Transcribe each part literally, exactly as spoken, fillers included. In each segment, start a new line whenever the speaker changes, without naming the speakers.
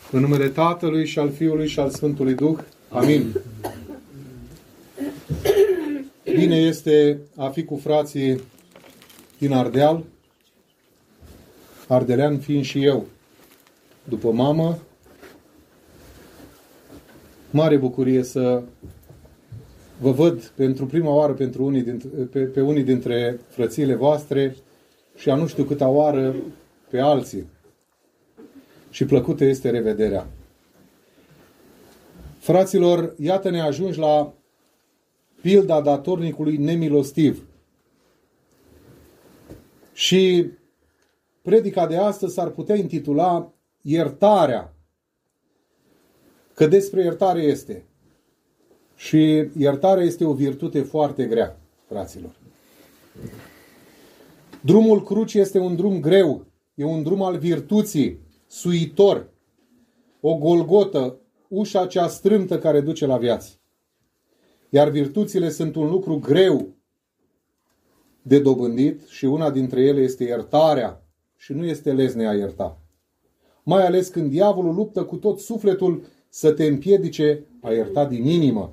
În numele Tatălui și al Fiului și al Sfântului Duh. Amin. Bine este a fi cu frații din Ardeal, ardelean fiind și eu, după mamă. Mare bucurie să vă văd pentru prima oară pentru unii dintre, pe, pe unii dintre frățiile voastre și a nu știu câta oară pe alții. Și plăcută este revederea. Fraților, iată ne ajungi la pilda datornicului nemilostiv. Și predica de astăzi s-ar putea intitula Iertarea. Că despre iertare este. Și iertarea este o virtute foarte grea, fraților. Drumul crucii este un drum greu. E un drum al virtuții, suitor. O golgotă, ușa cea strâmtă care duce la viață. Iar virtuțile sunt un lucru greu de dobândit și una dintre ele este iertarea. Și nu este lesne a ierta. Mai ales când diavolul luptă cu tot sufletul să te împiedice a ierta din inimă.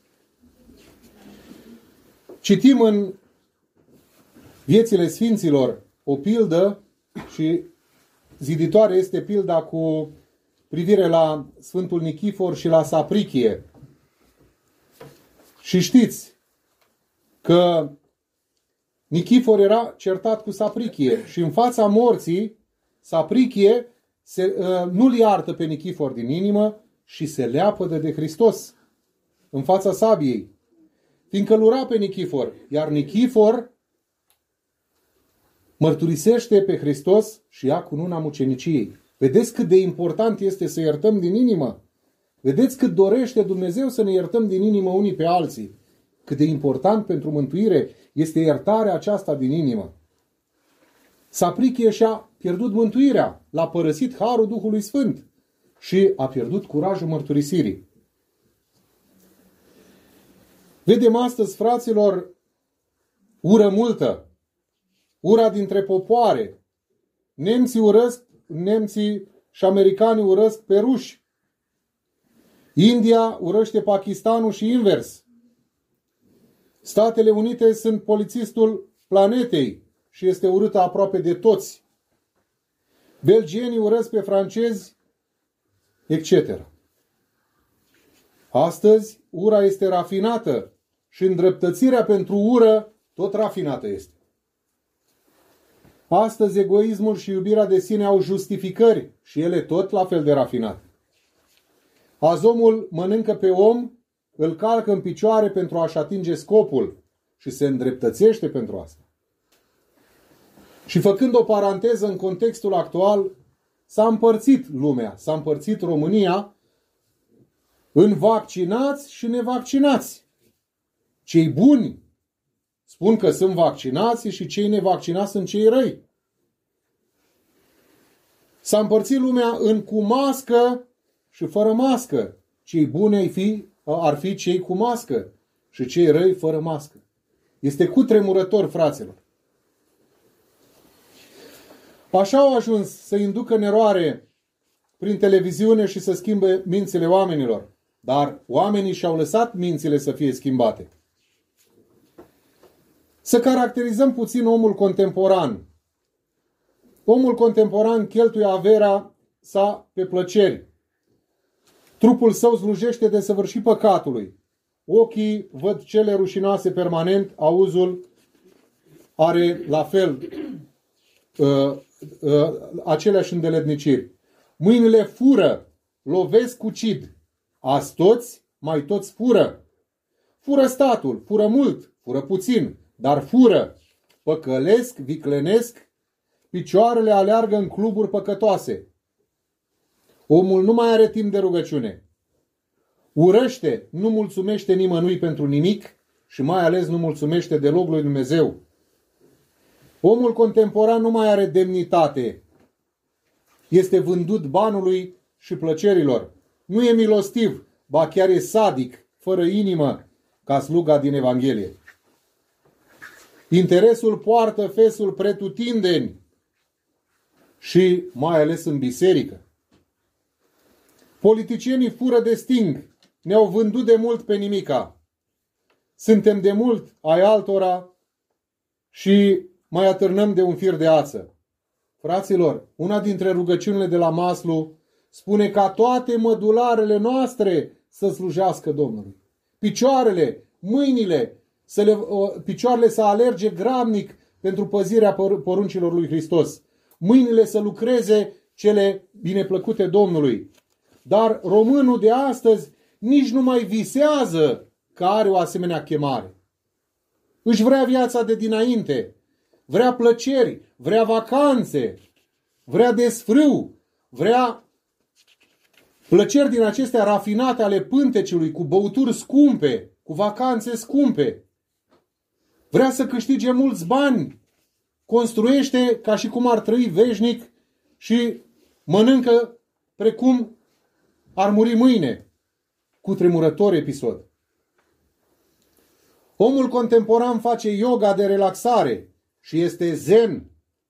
Citim în viețile sfinților o pildă și ziditoare este pilda cu privire la Sfântul Nichifor și la Saprichie. Și știți că Nichifor era certat cu Saprichie și în fața morții Saprichie se, uh, nu-l iartă pe Nichifor din inimă și se leapădă de Hristos în fața sabiei. Fiindcă îl ura pe Nichifor, iar Nichifor mărturisește pe Hristos și ia cununa muceniciei. Vedeți cât de important este să iertăm din inimă? Vedeți cât dorește Dumnezeu să ne iertăm din inimă unii pe alții? Cât de important pentru mântuire este iertarea aceasta din inimă. Saprichie și-a pierdut mântuirea, l-a părăsit harul Duhului Sfânt și a pierdut curajul mărturisirii. Vedem astăzi, fraților, ură multă. Ura dintre popoare. Nemții urăsc, nemții și americanii urăsc pe ruși. India urăște Pakistanul și invers. Statele Unite sunt polițistul planetei și este urâtă aproape de toți. Belgienii urăsc pe francezi, et cetera. Astăzi, ura este rafinată și îndreptățirea pentru ură tot rafinată este. Astăzi, egoismul și iubirea de sine au justificări și ele tot la fel de rafinate. Azi omul mănâncă pe om, îl calcă în picioare pentru a-și atinge scopul și se îndreptățește pentru asta. Și făcând o paranteză în contextul actual, s-a împărțit lumea, s-a împărțit România în vaccinați și nevaccinați. Cei buni spun că sunt vaccinați și cei nevaccinați sunt cei răi. S-a împărțit lumea în cu mască și fără mască. Cei buni ar fi, ar fi cei cu mască și cei răi fără mască. Este cutremurător, fraților. Așa au ajuns să inducă în eroare prin televiziune și să schimbe mințile oamenilor. Dar oamenii și-au lăsat mințile să fie schimbate. Să caracterizăm puțin omul contemporan. Omul contemporan cheltuie averea sa pe plăceri. Trupul său slujește de săvârșit păcatului. Ochii văd cele rușinoase permanent, auzul are la fel uh, uh, aceleași îndeletniciri. Mâinile fură, lovesc, ucid. Azi toți, mai toți fură. Fură statul, fură mult, fură puțin, dar fură. Păcălesc, viclenesc, picioarele aleargă în cluburi păcătoase. Omul nu mai are timp de rugăciune. Urăște, nu mulțumește nimănui pentru nimic și mai ales nu mulțumește deloc lui Dumnezeu. Omul contemporan nu mai are demnitate. Este vândut banului și plăcerilor. Nu e milostiv, ba chiar e sadic, fără inimă, ca sluga din Evanghelie. Interesul poartă fesul pretutindeni și mai ales în biserică. Politicienii fură de sting, ne-au vândut de mult pe nimica. Suntem de mult ai altora și mai atârnăm de un fir de ață. Fraților, una dintre rugăciunile de la Maslu spune ca toate mădularele noastre să slujească Domnului. Picioarele, mâinile, să le, picioarele să alerge grabnic pentru păzirea poruncilor lui Hristos. Mâinile să lucreze cele bineplăcute Domnului. Dar românul de astăzi nici nu mai visează că are o asemenea chemare. Își vrea viața de dinainte, vrea plăceri, vrea vacanțe, vrea desfrâu, vrea plăceri din acestea rafinate ale pântecului, cu băuturi scumpe, cu vacanțe scumpe. Vrea să câștige mulți bani, construiește ca și cum ar trăi veșnic și mănâncă precum ar muri mâine. Cutremurător episod. Omul contemporan face yoga de relaxare și este zen.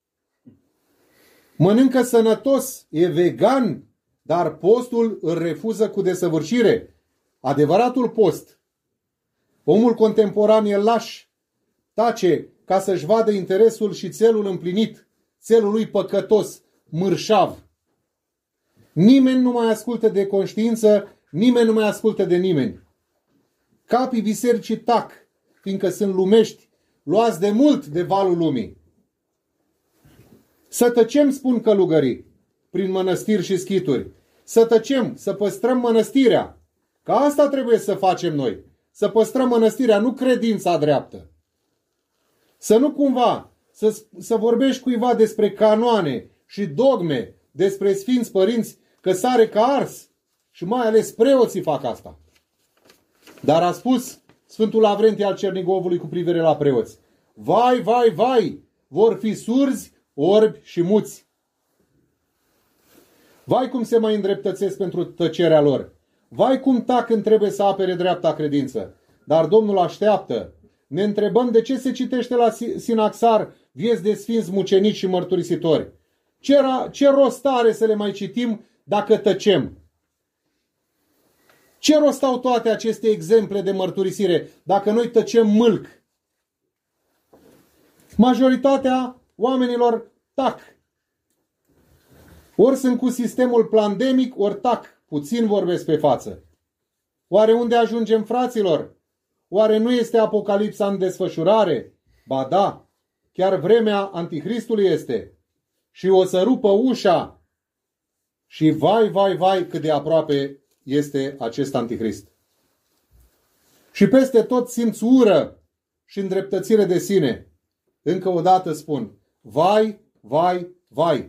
Mănâncă sănătos, e vegan, dar postul îl refuză cu desăvârșire. Adevăratul post. Omul contemporan e laș, tace ca să-și vadă interesul și țelul împlinit, țelul lui păcătos, mârșav. Nimeni nu mai ascultă de conștiință, nimeni nu mai ascultă de nimeni. Capii bisericii tac, fiindcă sunt lumești, luați de mult de valul lumii. Să tăcem, spun călugării, prin mănăstiri și schituri. Să tăcem, să păstrăm mănăstirea. Că asta trebuie să facem noi. Să păstrăm mănăstirea, nu credința dreaptă. Să nu cumva, să, să vorbești cuiva despre canoane și dogme, despre sfinți părinți, că sare ca ars. Și mai ales preoții fac asta. Dar a spus Sfântul Lavrentie al Cernigovului cu privire la preoți: vai, vai, vai, vor fi surzi, orbi și muți. Vai cum se mai îndreptățesc pentru tăcerea lor. Vai cum tac când trebuie să apere dreapta credință. Dar Domnul așteaptă. Ne întrebăm de ce se citește la Sinaxar vieți de sfinți mucenici și mărturisitori. Ce, ce rost are să le mai citim dacă tăcem? Ce rost au toate aceste exemple de mărturisire dacă noi tăcem mâlc? Majoritatea oamenilor tac. Ori sunt cu sistemul plandemic, ori tac. Puțin vorbesc pe față. Oare unde ajungem, fraților? Oare nu este Apocalipsa în desfășurare? Ba da, chiar vremea Antichristului este. Și o să rupă ușa. Și vai, vai, vai, cât de aproape este acest Antichrist. Și peste tot simți ură și îndreptățire de sine. Încă o dată spun, vai, vai, vai.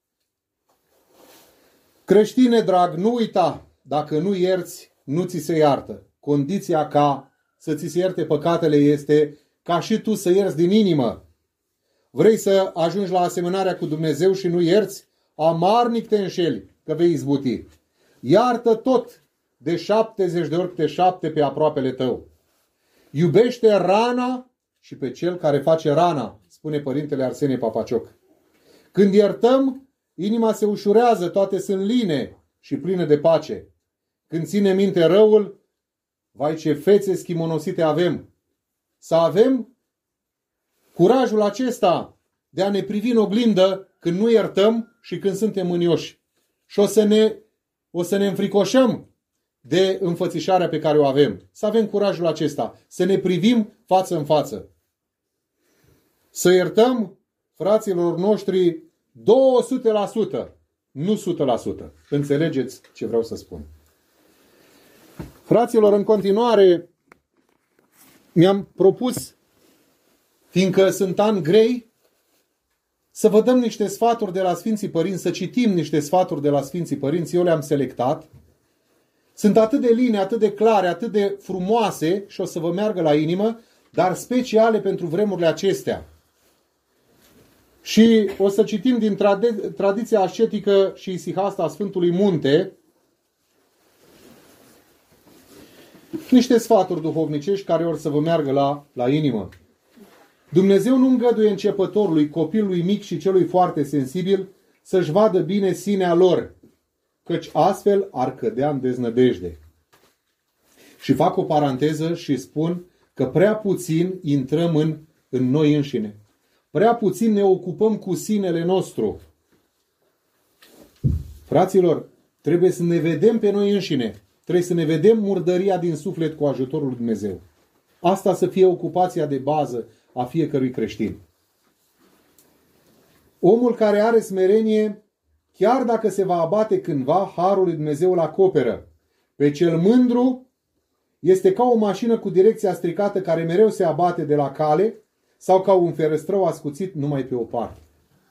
Creștine drag, nu uita, dacă nu ierți, nu ți se iartă. Condiția ca să ți se ierte păcatele este ca și tu să ierți din inimă. Vrei să ajungi la asemănarea cu Dumnezeu și nu ierți? Amarnic te înșeli că vei izbuti. Iartă tot de șaptezeci de ori câte șapte pe aproapele tău. Iubește rana și pe cel care face rana, spune Părintele Arsenie Papacioc. Când iertăm, inima se ușurează, toate sunt line și pline de pace. Când ține minte răul, vai ce fețe schimonosite avem. Să avem curajul acesta de a ne privi în oglindă când nu iertăm și când suntem mânioși. Și o să ne, o să ne înfricoșăm de înfățișarea pe care o avem. Să avem curajul acesta, să ne privim față în față. Să iertăm fraților noștri două sute la sută, nu o sută la sută. Înțelegeți ce vreau să spun. Fraților, în continuare, mi-am propus, fiindcă sunt ani grei, să vă dăm niște sfaturi de la Sfinții Părinți, să citim niște sfaturi de la Sfinții Părinți. Eu le-am selectat. Sunt atât de line, atât de clare, atât de frumoase și o să vă meargă la inimă, dar speciale pentru vremurile acestea. Și o să citim din trad- tradiția ascetică și isihasta a Sfântului Munte niște sfaturi duhovnicești care or să vă meargă la, la inimă. Dumnezeu nu îngăduie începătorului, copilului mic și celui foarte sensibil să-și vadă bine sinea lor, căci astfel ar cădea în deznădejde. Și fac o paranteză și spun că prea puțin intrăm în, în noi înșine. Prea puțin ne ocupăm cu sinele nostru. Fraților, trebuie să ne vedem pe noi înșine. Trebuie să ne vedem murdăria din suflet cu ajutorul lui Dumnezeu. Asta să fie ocupația de bază a fiecărui creștin. Omul care are smerenie, chiar dacă se va abate cândva, harul lui Dumnezeu îl acoperă. Pe cel mândru este ca o mașină cu direcția stricată care mereu se abate de la cale sau ca un ferăstrău ascuțit numai pe o parte.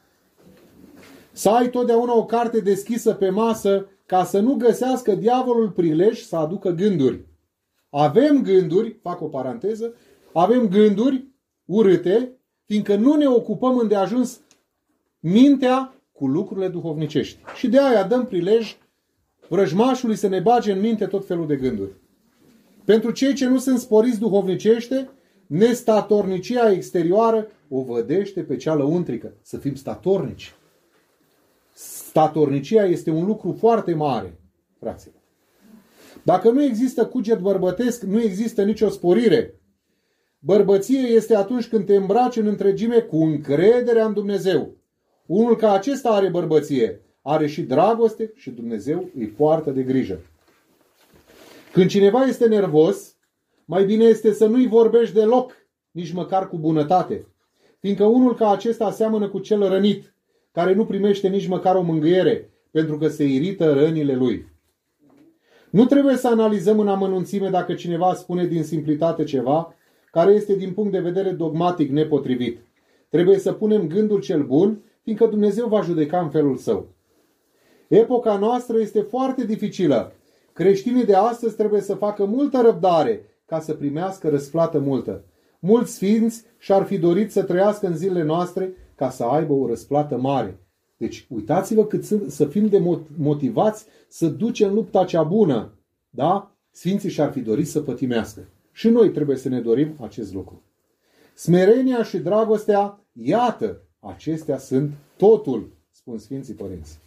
Să ai totdeauna o carte deschisă pe masă ca să nu găsească diavolul prilej să aducă gânduri. Avem gânduri, fac o paranteză, avem gânduri urâte, fiindcă nu ne ocupăm îndeajuns mintea cu lucrurile duhovnicești. Și de aia dăm prilej vrăjmașului să ne bage în minte tot felul de gânduri. Pentru cei ce nu sunt sporiți duhovnicește, nestatornicia exterioară o vădește pe cea lăuntrică. Să fim statornici. Statornicia este un lucru foarte mare, fraților. Dacă nu există cuget bărbătesc, nu există nicio sporire. Bărbăție este atunci când te îmbraci în întregime cu încrederea în Dumnezeu. Unul ca acesta are bărbăție, are și dragoste și Dumnezeu îi poartă de grijă. Când cineva este nervos, mai bine este să nu-i vorbești deloc, nici măcar cu bunătate. Fiindcă unul ca acesta seamănă cu cel rănit, care nu primește nici măcar o mângâiere, pentru că se irită rănile lui. Nu trebuie să analizăm în amănunțime dacă cineva spune din simplitate ceva care este din punct de vedere dogmatic nepotrivit. Trebuie să punem gândul cel bun, fiindcă Dumnezeu va judeca în felul său. Epoca noastră este foarte dificilă. Creștinii de astăzi trebuie să facă multă răbdare ca să primească răsplată multă. Mulți sfinți și-ar fi dorit să trăiască în zilele noastre ca să aibă o răsplată mare. Deci uitați-vă cât să fim de motivați să ducem lupta cea bună. Da? Sfinții și-ar fi dorit să pătimească. Și noi trebuie să ne dorim acest lucru. Smerenia și dragostea, iată, acestea sunt totul, spun Sfinții Părinți.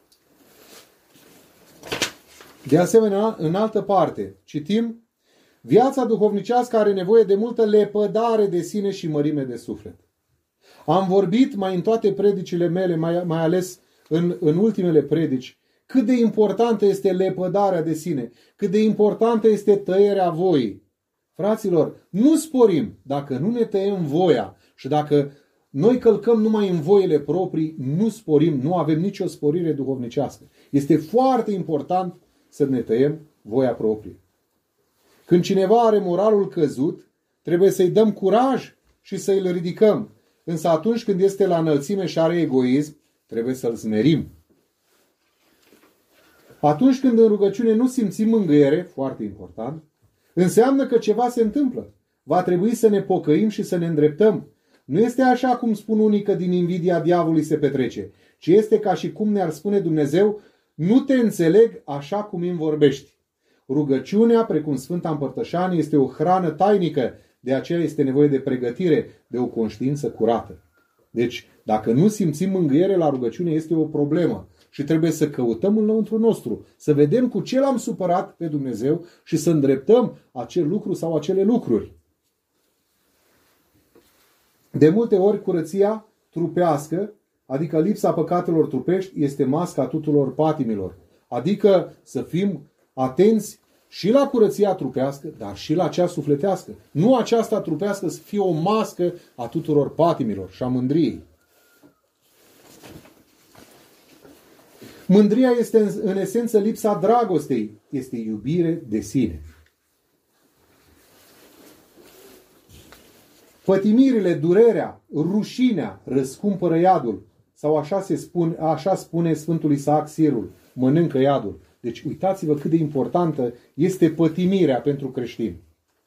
De asemenea, în altă parte, citim: viața duhovnicească are nevoie de multă lepădare de sine și mărime de suflet. Am vorbit mai în toate predicile mele, mai, mai ales în, în ultimele predici, cât de importantă este lepădarea de sine, cât de importantă este tăierea voii. Fraților, nu sporim dacă nu ne tăiem voia și dacă noi călcăm numai în voile proprii, nu sporim, nu avem nicio sporire duhovnicească. Este foarte important să ne tăiem voia proprie. Când cineva are moralul căzut, trebuie să-i dăm curaj și să-i ridicăm. Însă atunci când este la înălțime și are egoism, trebuie să-l smerim. Atunci când în rugăciune nu simțim mângâiere, foarte important, înseamnă că ceva se întâmplă. Va trebui să ne pocăim și să ne îndreptăm. Nu este așa cum spun unii că din invidia diavolului se petrece, ci este ca și cum ne-ar spune Dumnezeu: nu te înțeleg așa cum îmi vorbești. Rugăciunea, precum Sfânta Împărtășanie, este o hrană tainică, de aceea este nevoie de pregătire, de o conștiință curată. Deci, dacă nu simțim mângâiere la rugăciune, este o problemă și trebuie să căutăm înăuntru nostru, să vedem cu ce l-am supărat pe Dumnezeu și să îndreptăm acel lucru sau acele lucruri. De multe ori, curăția trupească, adică lipsa păcatelor trupești, este masca tuturor patimilor. Adică să fim atenți și la curăția trupească, dar și la cea sufletească. Nu aceasta trupească să fie o mască a tuturor patimilor și a mândriei. Mândria este în esență lipsa dragostei, este iubire de sine. Pătimirile, durerea, rușinea răscumpără iadul. Sau așa, se spune, așa spune Sfântul Isaac Sirul: mănâncă iadul. Deci uitați-vă cât de importantă este pătimirea pentru creștini.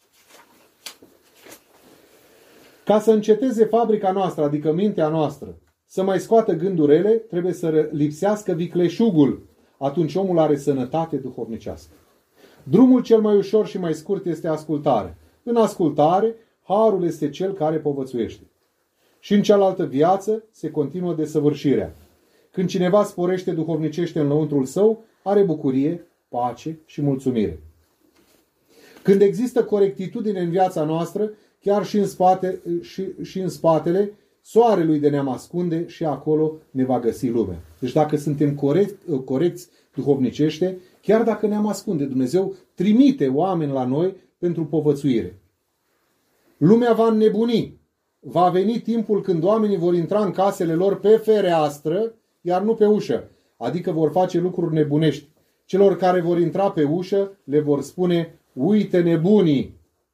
Ca să înceteze fabrica noastră, adică mintea noastră, să mai scoată gânduri rele, trebuie să lipsească vicleșugul. Atunci omul are sănătate duhovnicească. Drumul cel mai ușor și mai scurt este ascultare. În ascultare, harul este cel care povățuiește. Și în cealaltă viață se continuă desăvârșirea. Când cineva sporește duhovnicește în lăuntrul său, are bucurie, pace și mulțumire. Când există corectitudine în viața noastră, chiar și în, spate, și, și în spatele soarelui de ne-am ascunde și acolo ne va găsi lumea. Deci dacă suntem corect, corecți duhovnicește, chiar dacă ne-am ascunde, Dumnezeu trimite oameni la noi pentru povățuire. Lumea va înnebuni. Va veni timpul când oamenii vor intra în casele lor pe fereastră, iar nu pe ușă. Adică vor face lucruri nebunești. Celor care vor intra pe ușă le vor spune: uite nebunii!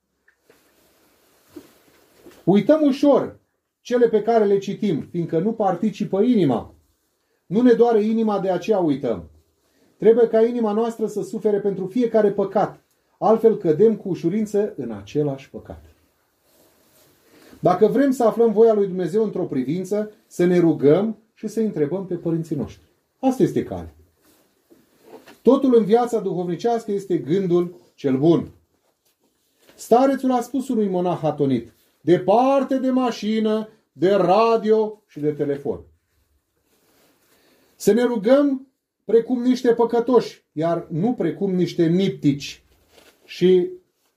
Uităm ușor cele pe care le citim, fiindcă nu participă inima. Nu ne doare inima, de aceea uităm. Trebuie ca inima noastră să sufere pentru fiecare păcat, altfel cădem cu ușurință în același păcat. Dacă vrem să aflăm voia lui Dumnezeu într-o privință, să ne rugăm și să întrebăm pe părinții noștri. Asta este calea. Totul în viața duhovnicească este gândul cel bun. Starețul a spus unui monah atonit: departe de mașină, de radio și de telefon. Să ne rugăm precum niște păcătoși, iar nu precum niște niptici. Și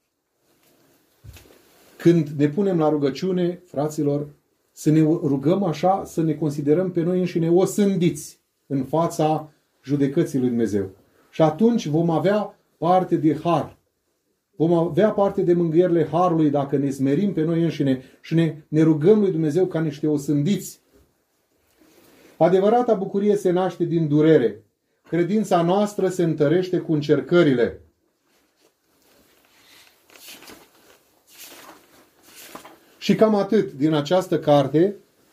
când ne punem la rugăciune, fraților, să ne rugăm așa, să ne considerăm pe noi înșine osândiți în fața judecății lui Dumnezeu. Și atunci vom avea parte de har. Vom avea parte de mângâierile harului dacă ne smerim pe noi înșine și ne, ne rugăm lui Dumnezeu ca niște osândiți. Adevărata bucurie se naște din durere. Credința noastră se întărește cu încercările. Și cam atât din această carte.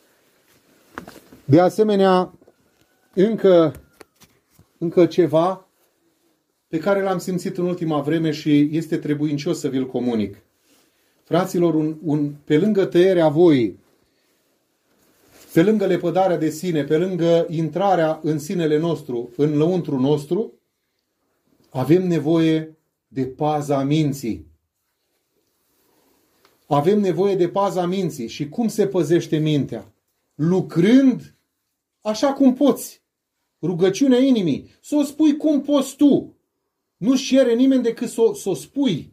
De asemenea, încă, încă ceva pe care l-am simțit în ultima vreme și este trebuincios să vi-l comunic. Fraților, un, un, pe lângă tăierea voii, pe lângă lepădarea de sine, pe lângă intrarea în sinele nostru, în lăuntru nostru, avem nevoie de paza minții. Avem nevoie de paza minții. Și cum se păzește mintea? Lucrând așa cum poți. Rugăciunea inimii. Să o spui cum poți tu. Nu-și cere nimeni decât să o, să o spui.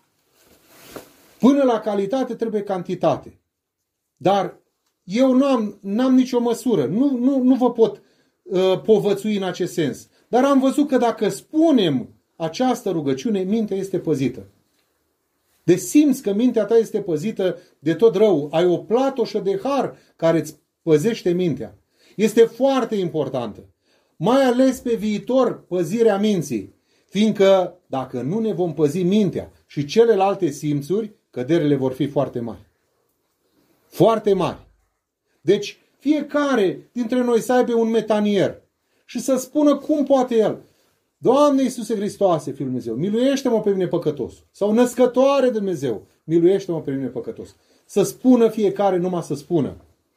Până la calitate trebuie cantitate. Dar eu n-am, n-am nicio măsură. Nu, nu, nu vă pot uh, povățui în acest sens. Dar am văzut că dacă spunem această rugăciune, mintea este păzită. De simți că mintea ta este păzită de tot rău. Ai o platoșă de har care îți păzește mintea. Este foarte importantă. Mai ales pe viitor păzirea minții. Fiindcă dacă nu ne vom păzi mintea și celelalte simțuri, căderile vor fi foarte mari. Foarte mari. Deci fiecare dintre noi să aibă un metanier și să spună cum poate el: Doamne Iisuse Hristoase, Fiul Dumnezeu, miluiește-mă pe mine păcătos. Sau Născătoare Dumnezeu, miluiește-mă pe mine păcătos. Să spună fiecare, numai să spună.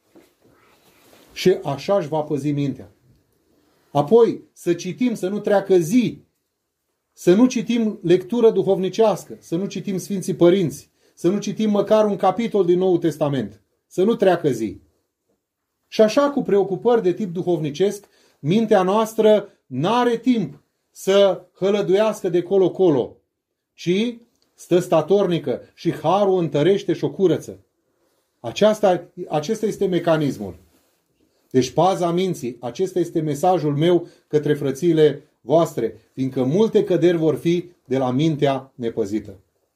Și așa își va păzi mintea. Apoi să citim, să nu treacă zi. Să nu citim lectură duhovnicească. Să nu citim Sfinții Părinți. Să nu citim măcar un capitol din Noul Testament. Să nu treacă zi. Și așa, cu preocupări de tip duhovnicesc, mintea noastră n-are timp să hălăduiască de colo-colo, ci stă statornică și harul întărește și o curăță. Aceasta, acesta este mecanismul. Deci paza minții, acesta este mesajul meu către frățiile voastre, fiindcă multe căderi vor fi de la mintea nepăzită.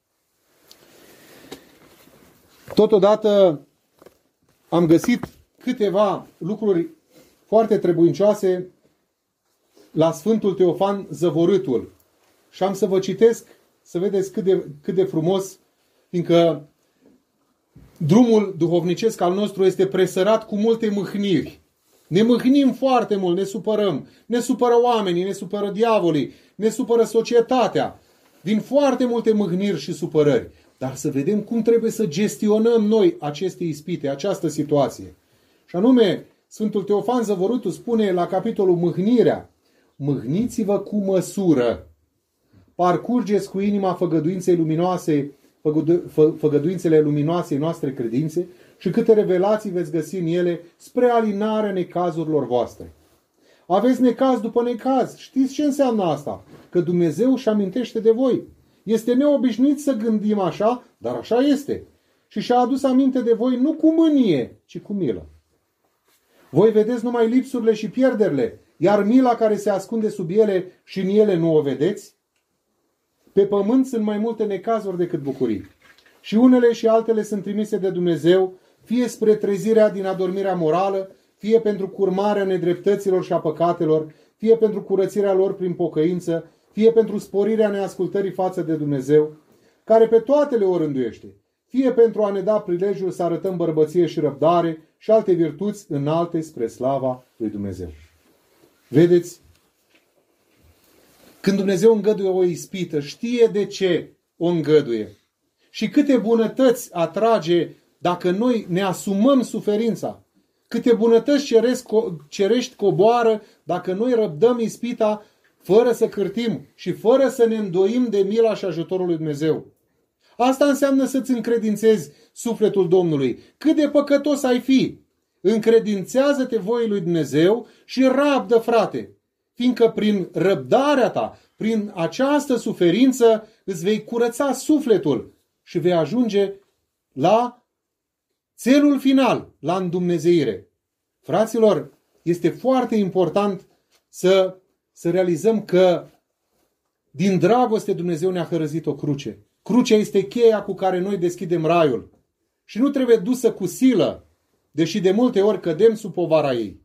Totodată am găsit câteva lucruri foarte trebuincioase la Sfântul Teofan Zăvorâtul. Și am să vă citesc, să vedeți cât de, cât de frumos, fiindcă drumul duhovnicesc al nostru este presărat cu multe mâhniri. Ne mâhnim foarte mult, ne supărăm. Ne supără oamenii, ne supără diavolii, ne supără societatea. Din foarte multe mâhniri și supărări. Dar să vedem cum trebuie să gestionăm noi aceste ispite, această situație. Și anume, Sfântul Teofan Zăvorâtul spune la capitolul Mâhnirea: mâhniți-vă cu măsură. Parcurgeți cu inima făgăduinței luminoase, făgăduințele luminoasei noastre credințe și câte revelații veți găsi în ele spre alinarea necazurilor voastre. Aveți necaz după necaz. Știți ce înseamnă asta? Că Dumnezeu își amintește de voi. Este neobișnuit să gândim așa, dar așa este. Și și-a adus aminte de voi nu cu mânie, ci cu milă. Voi vedeți numai lipsurile și pierderile, iar mila care se ascunde sub ele și în ele nu o vedeți? Pe pământ sunt mai multe necazuri decât bucurii. Și unele și altele sunt trimise de Dumnezeu, fie spre trezirea din adormirea morală, fie pentru curmarea nedreptăților și a păcatelor, fie pentru curățirea lor prin pocăință, fie pentru sporirea neascultării față de Dumnezeu, care pe toate le orânduiește, fie pentru a ne da prilejul să arătăm bărbăție și răbdare și alte virtuți înalte spre slava lui Dumnezeu. Vedeți? Când Dumnezeu îngăduie o ispită, știe de ce o îngăduie. Și câte bunătăți atrage dacă noi ne asumăm suferința. Câte bunătăți ceresc, cerești coboară dacă noi răbdăm ispita fără să cârtim și fără să ne îndoim de mila și ajutorul lui Dumnezeu. Asta înseamnă să-ți încredințezi sufletul Domnului. Cât de păcătos ai fi, încredințează-te voii lui Dumnezeu și rabdă, frate, fiindcă prin răbdarea ta, prin această suferință, îți vei curăța sufletul și vei ajunge la țelul final, la îndumnezeire. Fraților, este foarte important să, să realizăm că din dragoste Dumnezeu ne-a hărăzit o cruce. Crucea este cheia cu care noi deschidem raiul. Și nu trebuie dusă cu silă, deși de multe ori cădem sub povara ei.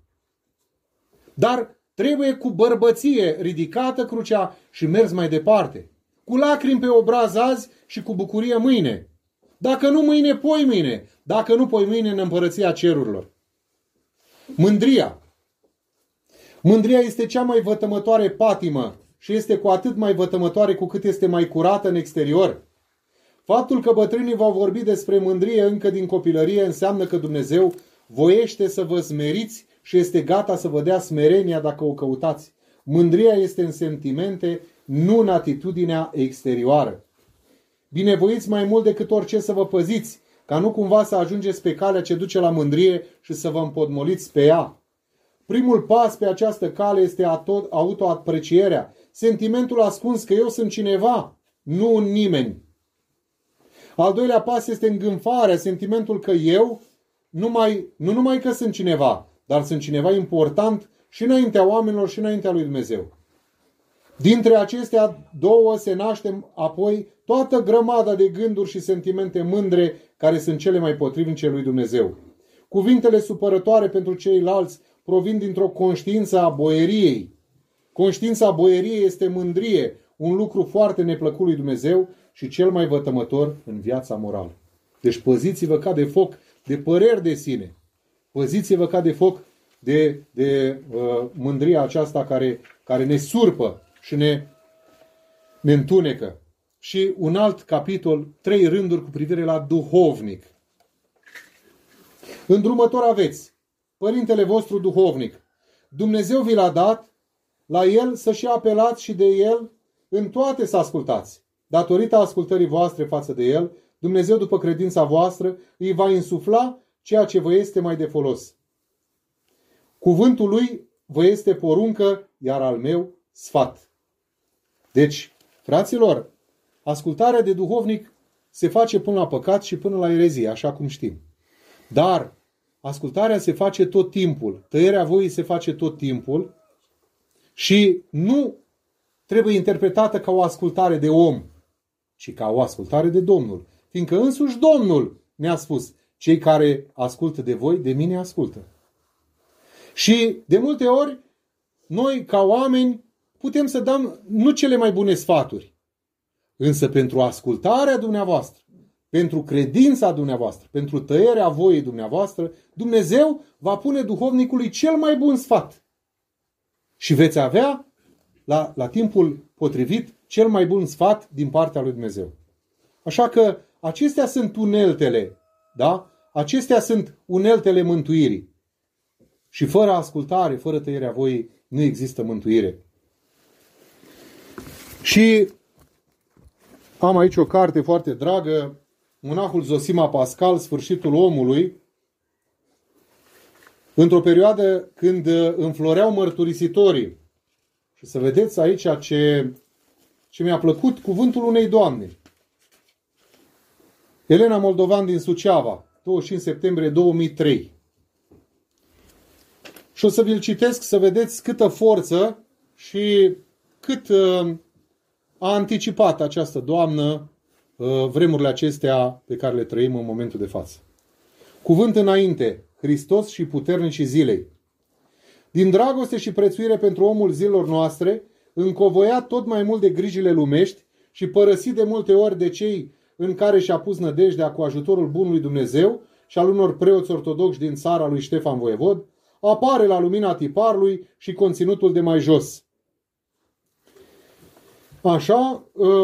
Dar trebuie cu bărbăție ridicată crucea și mers mai departe. Cu lacrimi pe obraz azi și cu bucurie mâine. Dacă nu mâine, poi mâine. Dacă nu poi mâine, în împărăția cerurilor. Mândria. Mândria este cea mai vătămătoare patimă și este cu atât mai vătămătoare cu cât este mai curată în exterior. Faptul că bătrânii v-au vorbit despre mândrie încă din copilărie înseamnă că Dumnezeu voiește să vă smeriți și este gata să vă dea smerenia dacă o căutați. Mândria este în sentimente, nu în atitudinea exterioară. Binevoiți mai mult decât orice să vă păziți, ca nu cumva să ajungeți pe calea ce duce la mândrie și să vă împotmoliți pe ea. Primul pas pe această cale este autoaprecierea, sentimentul ascuns că eu sunt cineva, nu un nimeni. Al doilea pas este îngânfarea, sentimentul că eu nu, mai, nu numai că sunt cineva, dar sunt cineva important și înaintea oamenilor și înaintea lui Dumnezeu. Dintre acestea două se naște apoi toată grămada de gânduri și sentimente mândre care sunt cele mai potrivnice lui Dumnezeu. Cuvintele supărătoare pentru ceilalți provin dintr-o conștiință a boieriei. Conștiința boieriei este mândrie, un lucru foarte neplăcut lui Dumnezeu și cel mai vătămător în viața morală. Deci păziți-vă ca de foc de păreri de sine. Păziți-vă ca de foc de, de uh, mândria aceasta care, care ne surpă și ne, ne întunecă. Și un alt capitol, trei rânduri cu privire la duhovnic. Îndrumător aveți părintele vostru duhovnic. Dumnezeu vi l-a dat, la el să și apelați și de el în toate să ascultați. Datorită ascultării voastre față de el, Dumnezeu, după credința voastră, îi va insufla ceea ce vă este mai de folos. Cuvântul lui vă este poruncă, iar al meu sfat. Deci, fraților, ascultarea de duhovnic se face până la păcat și până la erezie, așa cum știm. Dar ascultarea se face tot timpul, tăierea voii se face tot timpul și nu trebuie interpretată ca o ascultare de om, ci ca o ascultare de Domnul. Fiindcă însuși Domnul ne-a spus, cei care ascultă de voi, de mine ascultă. Și de multe ori, noi ca oameni putem să dăm nu cele mai bune sfaturi, însă pentru ascultarea dumneavoastră, pentru credința dumneavoastră, pentru tăierea voii dumneavoastră, Dumnezeu va pune duhovnicului cel mai bun sfat. Și veți avea, la, la timpul potrivit, cel mai bun sfat din partea lui Dumnezeu. Așa că acestea sunt uneltele, da? Acestea sunt uneltele mântuirii. Și fără ascultare, fără tăierea voii, nu există mântuire. Și am aici o carte foarte dragă, monahul Zosima Pascal, Sfârșitul omului. într-o perioadă când înfloreau mărturisitorii. Și să vedeți aici ce, ce mi-a plăcut, cuvântul unei doamne. Elena Moldovan din Suceava, douăzeci și cinci septembrie două mii trei. Și o să vi-l citesc să vedeți câtă forță și cât uh, a anticipat această doamnă uh, vremurile acestea pe care le trăim în momentul de față. Cuvânt înainte, Hristos și puternicii zilei. Din dragoste și prețuire pentru omul zilor noastre, încovoiat tot mai mult de grijile lumești și părăsit de multe ori de cei în care și-a pus nădejdea cu ajutorul bunului Dumnezeu și al unor preoți ortodoxi din țara lui Ștefan Voievod, apare la lumina tiparului și conținutul de mai jos. Așa,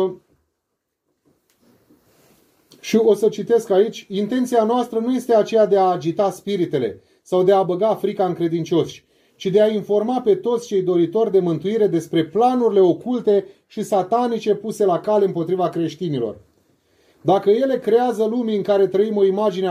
și o să citesc aici, intenția noastră nu este aceea de a agita spiritele sau de a băga frica în credincioși, ci de a informa pe toți cei doritori de mântuire despre planurile oculte și satanice puse la cale împotriva creștinilor. Dacă ele creează lumii în care trăim o imagine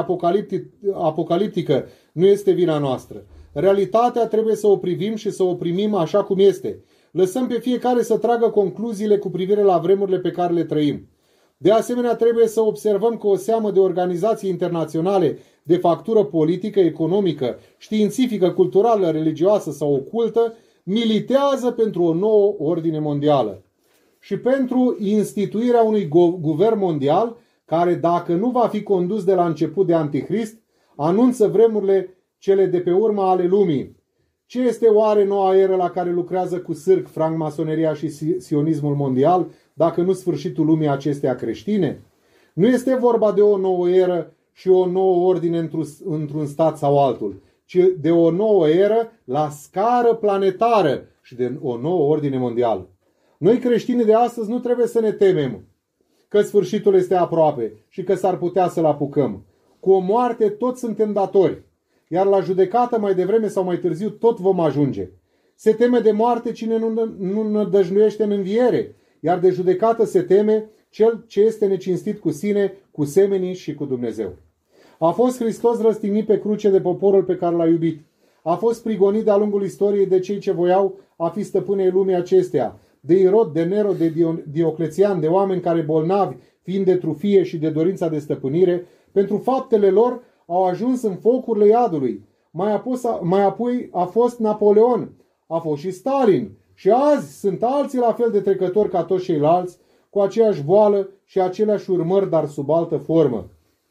apocaliptică, nu este vina noastră. Realitatea trebuie să o privim și să o primim așa cum este. Lăsăm pe fiecare să tragă concluziile cu privire la vremurile pe care le trăim. De asemenea, trebuie să observăm că o seamă de organizații internaționale de factură politică, economică, științifică, culturală, religioasă sau ocultă militează pentru o nouă ordine mondială și pentru instituirea unui guvern mondial care, dacă nu va fi condus de la început de Antichrist, anunță vremurile cele de pe urma ale lumii. Ce este oare noua eră la care lucrează cu sârg francmasoneria și sionismul mondial, dacă nu sfârșitul lumii acesteia creștine? Nu este vorba de o nouă eră și o nouă ordine într-un stat sau altul, ci de o nouă eră la scară planetară și de o nouă ordine mondială. Noi creștinii de astăzi nu trebuie să ne temem că sfârșitul este aproape și că s-ar putea să-l apucăm. Cu o moarte toți suntem datori, iar la judecată mai devreme sau mai târziu tot vom ajunge. Se teme de moarte cine nu, nu nădăjduiește în înviere, iar de judecată se teme cel ce este necinstit cu sine, cu semenii și cu Dumnezeu. A fost Hristos răstignit pe cruce de poporul pe care l-a iubit. A fost prigonit de-a lungul istoriei de cei ce voiau a fi stăpânei lumii acesteia, de Irod, de Nero, de Dioclețian, de oameni care bolnavi, fiind de trufie și de dorința de stăpânire, pentru faptele lor au ajuns în focurile iadului. Mai apoi, mai apoi a fost Napoleon, a fost și Stalin și azi sunt alții la fel de trecători ca toți ceilalți, cu aceeași boală și aceleași urmări, dar sub altă formă.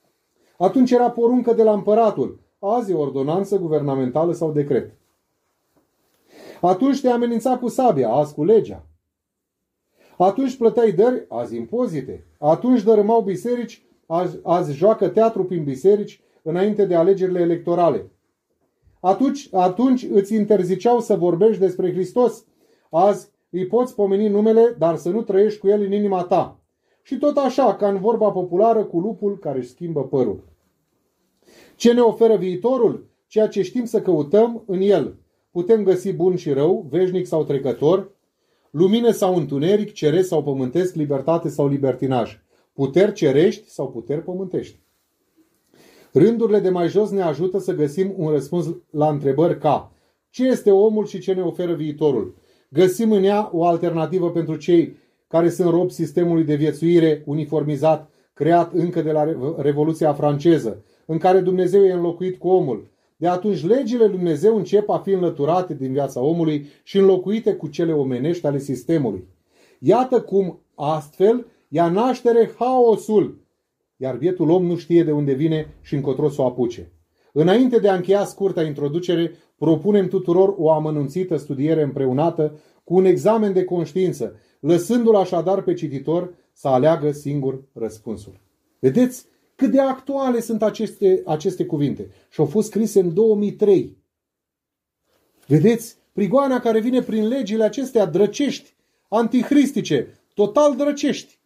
Atunci era poruncă de la împăratul, azi e ordonanță guvernamentală sau decret. Atunci te amenința cu sabia, azi cu legea. Atunci plăteai dări, azi impozite. Atunci dărâmau biserici, azi, azi joacă teatru prin biserici înainte de alegerile electorale. Atunci, atunci îți interziceau să vorbești despre Hristos, azi îi poți pomeni numele, dar să nu trăiești cu el în inima ta. Și tot așa, ca în vorba populară, cu lupul care își schimbă părul. Ce ne oferă viitorul? Ceea ce știm să căutăm în el. Putem găsi bun și rău, veșnic sau trecător, lumină sau întuneric, ceresc sau pământesc, libertate sau libertinaj, puteri cerești sau puteri pământești. Rândurile de mai jos ne ajută să găsim un răspuns la întrebări ca: ce este omul și ce ne oferă viitorul? Găsim în ea o alternativă pentru cei care sunt robi sistemului de viețuire uniformizat, creat încă de la Revoluția franceză, în care Dumnezeu e înlocuit cu omul. De atunci legile lui Dumnezeu încep a fi înlăturate din viața omului și înlocuite cu cele omenești ale sistemului. Iată cum astfel ia naștere haosul, iar bietul om nu știe de unde vine și încotro să o apuce. Înainte de a încheia scurta introducere, propunem tuturor o amănunțită studiere împreunată cu un examen de conștiință, lăsându-l așadar pe cititor să aleagă singur răspunsul. Vedeți cât de actuale sunt aceste, aceste cuvinte și au fost scrise în două mii trei. Vedeți prigoana care vine prin legile acestea drăcești, antihristice, total drăcești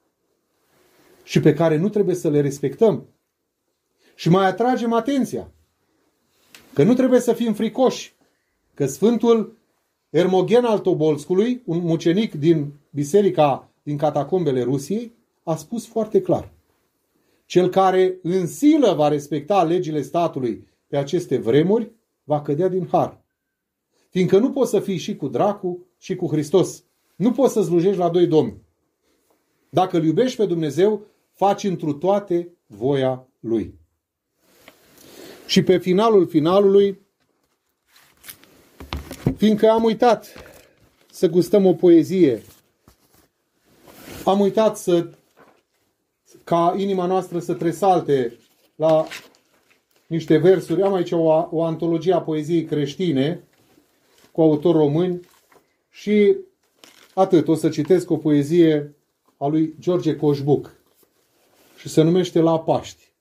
și pe care nu trebuie să le respectăm. Și mai atragem atenția că nu trebuie să fim fricoși, că Sfântul Ermogen al Tobolskului, un mucenic din biserica din catacombele Rusiei, a spus foarte clar: cel care în silă va respecta legile statului pe aceste vremuri, va cădea din har. Fiindcă nu poți să fii și cu dracu și cu Hristos. Nu poți să slujești la doi domni. Dacă îl iubești pe Dumnezeu, faci întru toate voia Lui. Și pe finalul finalului, fiindcă am uitat să gustăm o poezie, am uitat să, ca inima noastră să tresalte la niște versuri, am aici o, o antologie a poeziei creștine cu autori români și atât, o să citesc o poezie a lui George Coșbuc și se numește La Paști.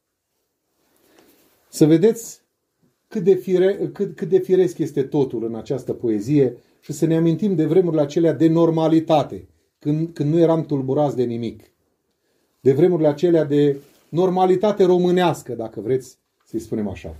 Să vedeți cât de, fire, cât, cât de firesc este totul în această poezie și să ne amintim de vremurile acelea de normalitate, când, când nu eram tulburați de nimic. De vremurile acelea de normalitate românească, dacă vreți să-i spunem așa.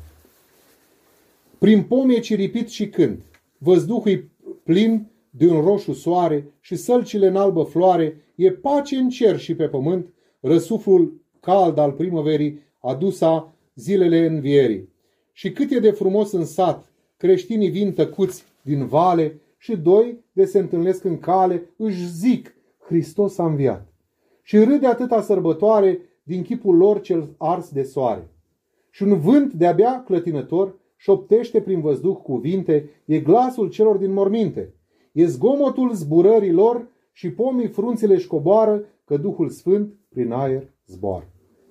Prin pom e ciripit și cânt, văzduhul plin de un roșu soare și sălcile în albă floare, e pace în cer și pe pământ, răsuflul cald al primăverii adusa zilele învierii. Și cât e de frumos în sat, creștinii vin tăcuți din vale și doi de se întâlnesc în cale, își zic, Hristos a înviat. Și râde atâta sărbătoare din chipul lor cel ars de soare. Și un vânt de-abia clătinător șoptește prin văzduh cuvinte, e glasul celor din morminte. E zgomotul zburării lor și pomii frunțile își coboară, că Duhul Sfânt prin aer zboară.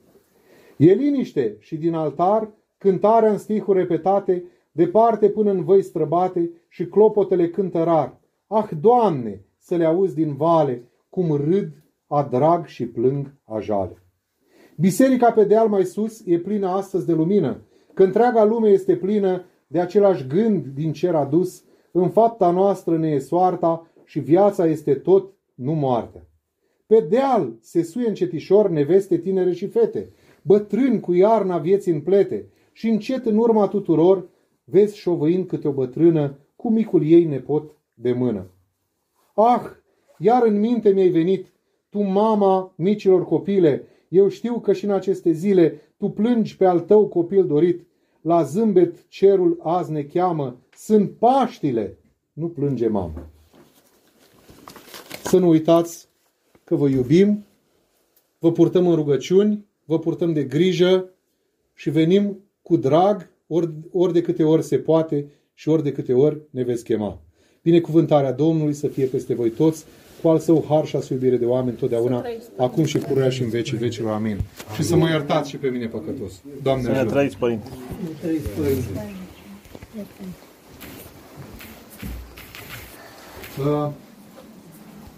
E liniște și din altar cântarea în stihuri repetate, departe până în văi străbate și clopotele cântă rar. Ah, Doamne, să le auzi din vale, cum râd a drag și plâng a jale. Biserica pe deal mai sus e plină astăzi de lumină, că întreaga lume este plină de același gând din cer adus, în fapta noastră ne e soarta și viața este tot, nu moartea. Pe deal se suie încetișor neveste tinere și fete, bătrâni cu iarna vieții în plete, și încet în urma tuturor vezi șovăind câte o bătrână cu micul ei nepot de mână. Ah, iar în minte mi-ai venit, tu mama micilor copile, eu știu că și în aceste zile tu plângi pe al tău copil dorit, la zâmbet cerul azi ne cheamă, sunt Paștile, nu plânge mamă. Să nu uitați că vă iubim, vă purtăm în rugăciuni, vă purtăm de grijă și venim cu drag ori, ori de câte ori se poate și ori de câte ori ne veți chema. Binecuvântarea Domnului să fie peste voi toți, cu al său har și a său iubire de oameni totdeauna, acum și pururea și în vecii vecilor. Amin. Amin. Și să mă iertați și pe mine păcătos. Doamne ajută. Să ne trăiți, Părinte. Uh,